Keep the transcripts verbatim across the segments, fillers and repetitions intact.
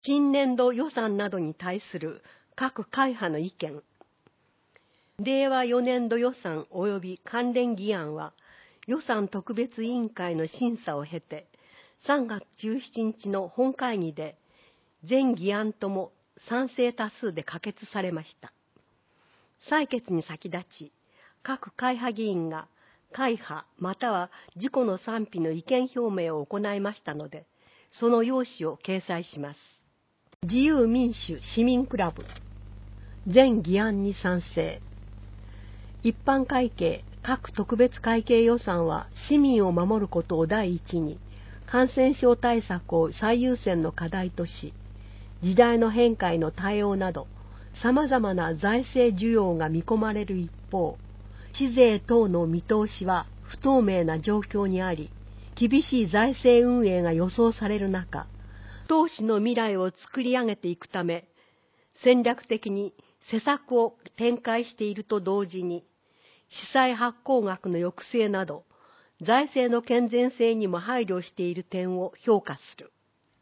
新年度予算などに対する各会派の意見。れいわよねんど予算及び関連議案は、予算特別委員会の審査を経て、さんがつじゅうしちにちの本会議で、全議案とも賛成多数で可決されました。採決に先立ち、各会派議員が会派または自己の賛否の意見表明を行いましたので、その要旨を掲載します。自由民主市民クラブ。全議案に賛成。一般会計、各特別会計予算は市民を守ることを第一に、感染症対策を最優先の課題とし、時代の変化への対応など、様々な財政需要が見込まれる一方、市税等の見通しは不透明な状況にあり、厳しい財政運営が予想される中、投資の未来を作り上げていくため、戦略的に施策を展開していると同時に、資産発行額の抑制など、財政の健全性にも配慮している点を評価する。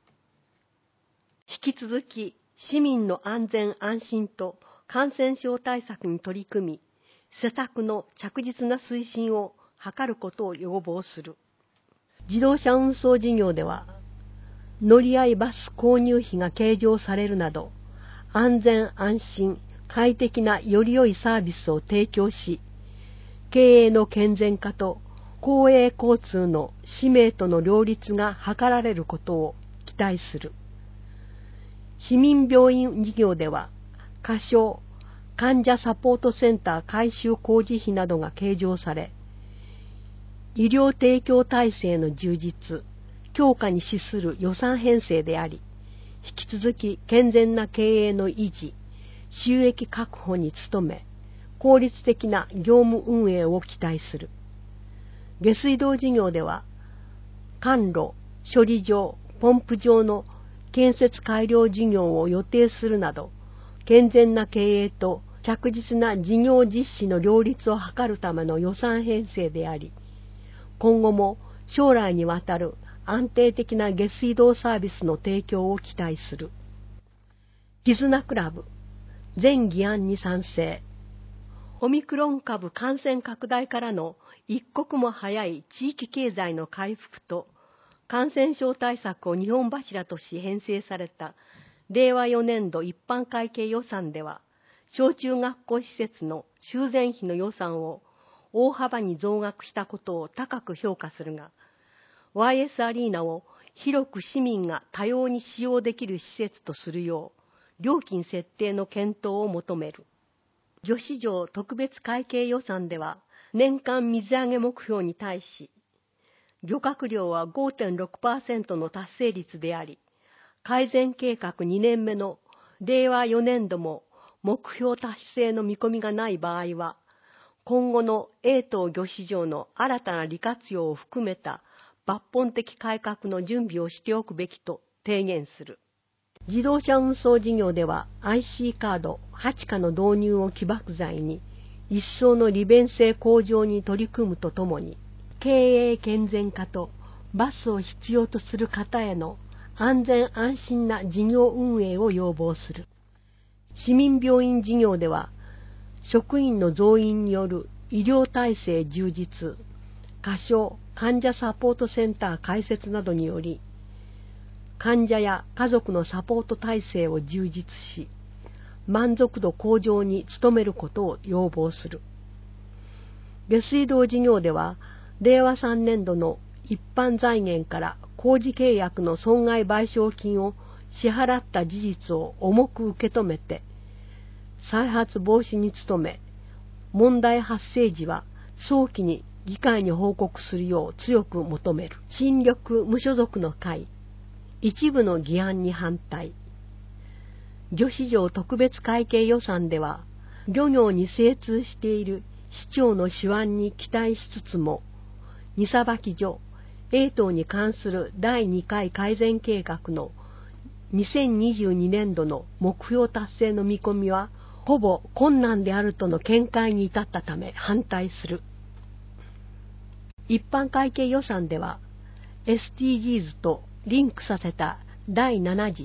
引き続き、市民の安全安心と感染症対策に取り組み、施策の着実な推進を図ることを要望する。自動車運送事業では、乗り合いバス購入費が計上されるなど、安全安心、快適なより良いサービスを提供し、経営の健全化と公営交通の使命との両立が図られることを期待する。市民病院事業では、仮称患者サポートセンター改修工事費などが計上され、医療提供体制の充実、強化に資する予算編成であり、引き続き健全な経営の維持、収益確保に努め、効率的な業務運営を期待する。下水道事業では、管路、処理場、ポンプ場の建設改良事業を予定するなど、健全な経営と着実な事業実施の両立を図るための予算編成であり、今後も将来にわたる安定的な下水道サービスの提供を期待する。絆クラブ、全議案に賛成。オミクロン株感染拡大からの一刻も早い地域経済の回復と感染症対策を二本柱とし編成されたれいわよねんど一般会計予算では、小中学校施設の修繕費の予算を大幅に増額したことを高く評価するが、ワイエス アリーナを広く市民が多様に使用できる施設とするよう、料金設定の検討を求める。魚市場特別会計予算では、年間水揚げ目標に対し、漁獲量は ごてんろくパーセント の達成率であり、改善計画にねんめのれいわよねんども目標達成の見込みがない場合は、今後の永東魚市場の新たな利活用を含めた抜本的改革の準備をしておくべきと提言する。自動車運送事業では アイシー カードはちかの導入を起爆剤に一層の利便性向上に取り組むとともに、経営健全化とバスを必要とする方への安全安心な事業運営を要望する。市民病院事業では職員の増員による医療体制充実、仮称患者サポートセンター開設などにより、患者や家族のサポート体制を充実し、満足度向上に努めることを要望する。下水道事業では、れいわさんねんどの一般財源から工事契約の損害賠償金を支払った事実を重く受け止めて、再発防止に努め、問題発生時は早期に議会に報告するよう強く求める。新緑無所属の会、一部の議案に反対。魚市場特別会計予算では、漁業に精通している市長の手腕に期待しつつも、荷さばき所、永東に関するだいにかい改善計画のにせんにじゅうにねんどの目標達成の見込みは、ほぼ困難であるとの見解に至ったため反対する。一般会計予算では、エスディージーズ とリンクさせただいなな次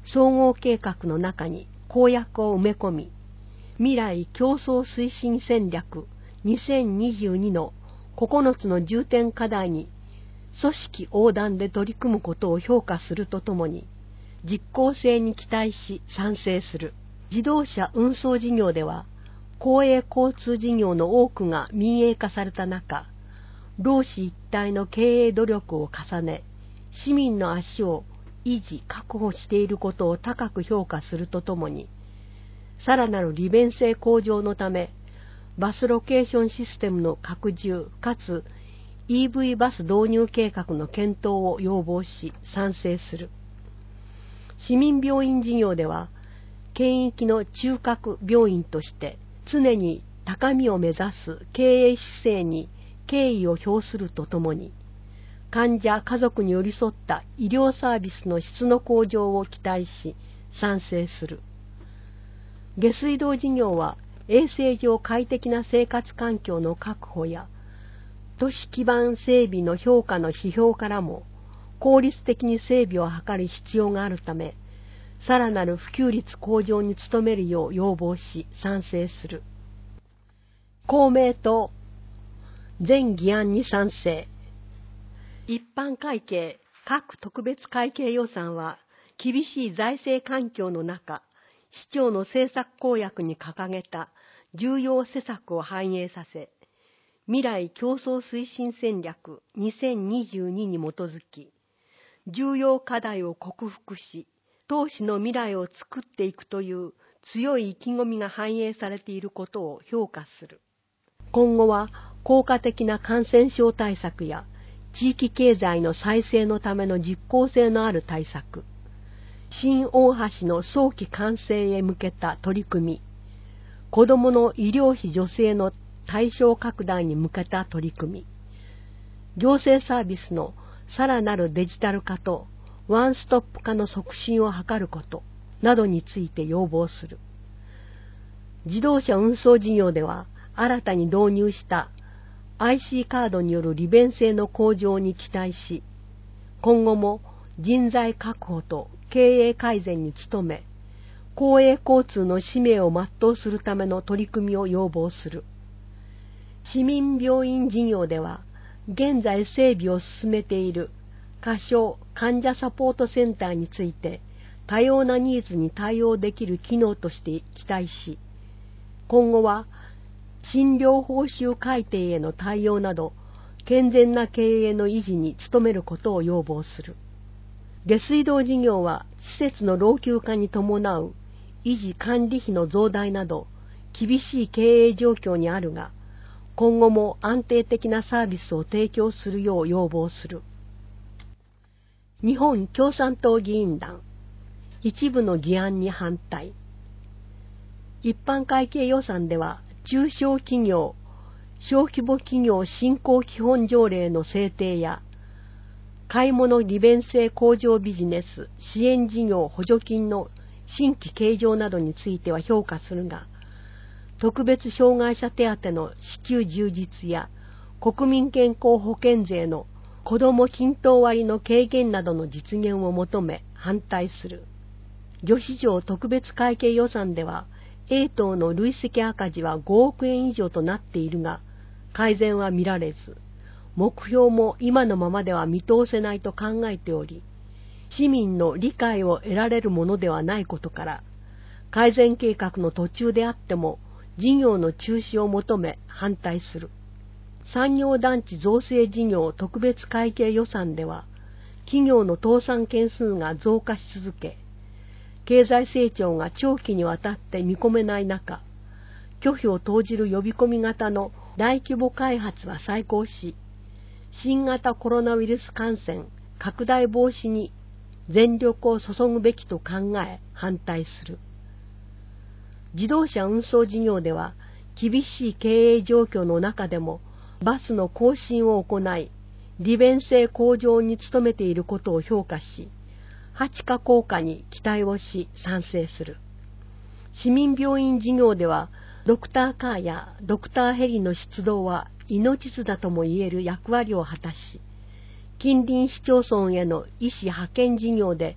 総合計画の中に公約を埋め込み、未来競争推進戦略にせんにじゅうにのここのつの重点課題に組織横断で取り組むことを評価するとともに、実効性に期待し賛成する。自動車運送事業では、公営交通事業の多くが民営化された中、労使一体の経営努力を重ね、市民の足を維持・確保していることを高く評価するとともに、さらなる利便性向上のため、バスロケーションシステムの拡充かつ イーブイ バス導入計画の検討を要望し賛成する。市民病院事業では、県域の中核病院として常に高みを目指す経営姿勢に敬意を表するとともに、患者家族に寄り添った医療サービスの質の向上を期待し賛成する。下水道事業は衛生上快適な生活環境の確保や都市基盤整備の評価の指標からも効率的に整備を図る必要があるため、さらなる普及率向上に努めるよう要望し賛成する。公明党、全議案に賛成。一般会計、各特別会計予算は厳しい財政環境の中、市長の政策公約に掲げた重要施策を反映させ、未来競争推進戦略にせんにじゅうにに基づき、重要課題を克服し、投資の未来を作っていくという強い意気込みが反映されていることを評価する。今後は効果的な感染症対策や地域経済の再生のための実効性のある対策、新大橋の早期完成へ向けた取り組み、子どもの医療費助成の対象拡大に向けた取り組み、行政サービスのさらなるデジタル化とワンストップ化の促進を図ることなどについて要望する。自動車運送事業では新たに導入した アイシー カードによる利便性の向上に期待し、今後も人材確保と経営改善に努め、公営交通の使命を全うするための取り組みを要望する。市民病院事業では、現在整備を進めている仮称患者サポートセンターについて、多様なニーズに対応できる機能として期待し、今後は診療報酬改定への対応など、健全な経営の維持に努めることを要望する。下水道事業は施設の老朽化に伴う維持管理費の増大など厳しい経営状況にあるが、今後も安定的なサービスを提供するよう要望する。日本共産党議員団、一部の議案に反対。一般会計予算では中小企業、小規模企業振興基本条例の制定や買い物利便性向上ビジネス支援事業補助金の新規計上などについては評価するが、特別障害者手当の支給充実や国民健康保険税の子ども均等割の軽減などの実現を求め反対する。魚市場特別会計予算では A 等の累積赤字はごおくえん以上となっているが、改善は見られず、目標も今のままでは見通せないと考えており、市民の理解を得られるものではないことから、改善計画の途中であっても事業の中止を求め反対する。産業団地造成事業特別会計予算では、企業の倒産件数が増加し続け、経済成長が長期にわたって見込めない中、拒否を投じる呼び込み型の大規模開発は再考し、新型コロナウイルス感染拡大防止に全力を注ぐべきと考え反対する。自動車運送事業では厳しい経営状況の中でもバスの更新を行い、利便性向上に努めていることを評価し、はち化効果に期待をし賛成する。市民病院事業ではドクターカーやドクターヘリの出動は命綱ともいえる役割を果たし、近隣市町村への医師派遣事業で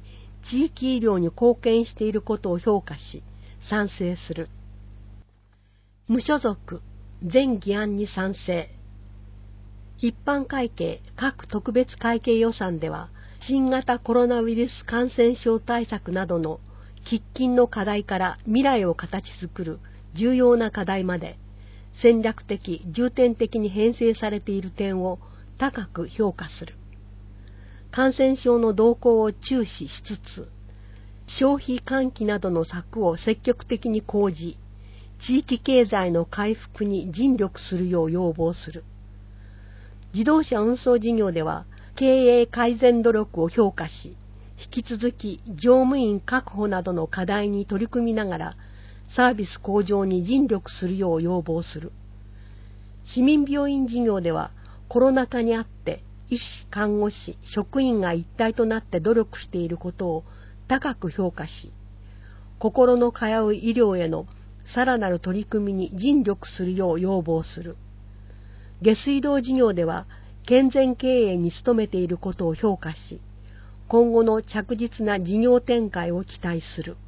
地域医療に貢献していることを評価し、賛成する。無所属、全議案に賛成。一般会計、各特別会計予算では、新型コロナウイルス感染症対策などの喫緊の課題から未来を形作る重要な課題まで、戦略的、重点的に編成されている点を高く評価する。感染症の動向を注視しつつ、消費喚起などの策を積極的に講じ、地域経済の回復に尽力するよう要望する。自動車運送事業では、経営改善努力を評価し、引き続き乗務員確保などの課題に取り組みながら、サービス向上に尽力するよう要望する。市民病院事業では、コロナ禍にあって医師、看護師、職員が一体となって努力していることを高く評価し、心の通う医療へのさらなる取り組みに尽力するよう要望する。下水道事業では、健全経営に努めていることを評価し、今後の着実な事業展開を期待する。